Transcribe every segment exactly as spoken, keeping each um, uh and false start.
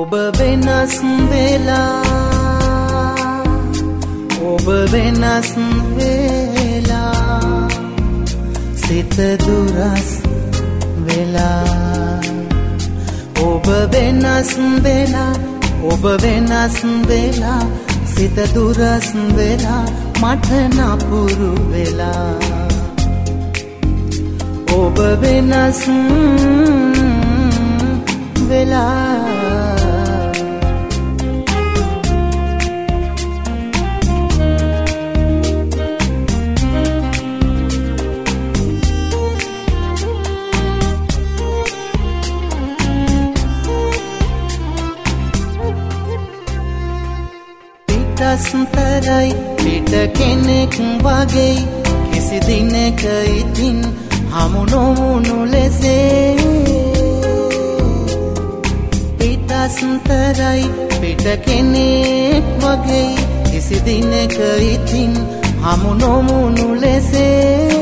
ඔබ වෙනස් වෙලා ඔබ වෙනස් වෙලා සිත දුරස් වෙලා ඔබ වෙනස් වෙලා ඔබ වෙනස් වෙලා සිත දුරස් වෙලා මට නපුරු වෙලා ඔබ වෙනස් වෙලා පිටස්තරයි පිට කෙනෙක් වගේ කිසි දිනක ඉතින් හමු නොවුණු ලෙසේ පිටස්තරයි පිට කෙනෙක් වගේ කිසි දිනක ඉතින් හමු නොවුණු ලෙසේ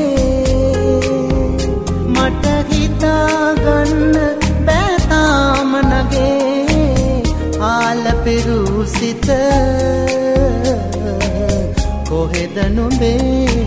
මට හිතාගන්න බෑ තාම නගේ ආල පිරුසිත කොහෙද නුඹේ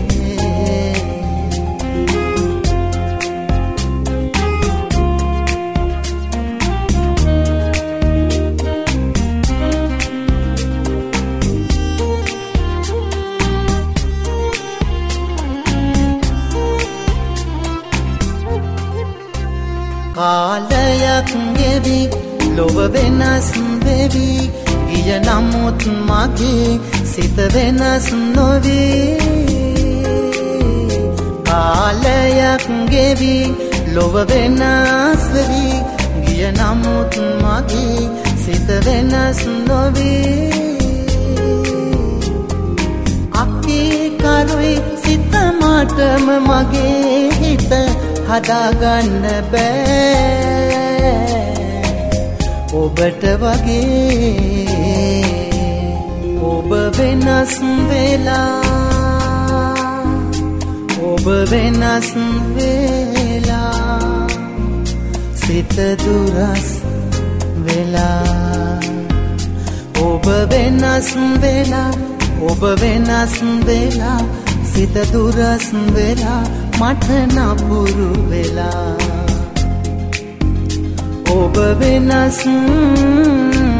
කාලයක් ගෙවි ලොව වෙනස් වෙවි ගිය නමුත් මගේ සිත වෙනස් නොවේ කාලයක් ගෙවි ලොව වෙනස් වෙවි ගිය නමුත් මගේ සිත වෙනස් නොවේ අක්කේ කරුයි සිත මටම මගේ හිත හදාගන්න බෑ ඔබට වගේ ඔබ වෙනස් වෙලා ඔබ වෙනස් වෙලා සිත දුරස් වෙලා ඔබ වෙනස් වෙලා ඔබ වෙනස් වෙලා සිත දුරස් වෙලා මට නපුරු වෙලා ඔබ වෙනස්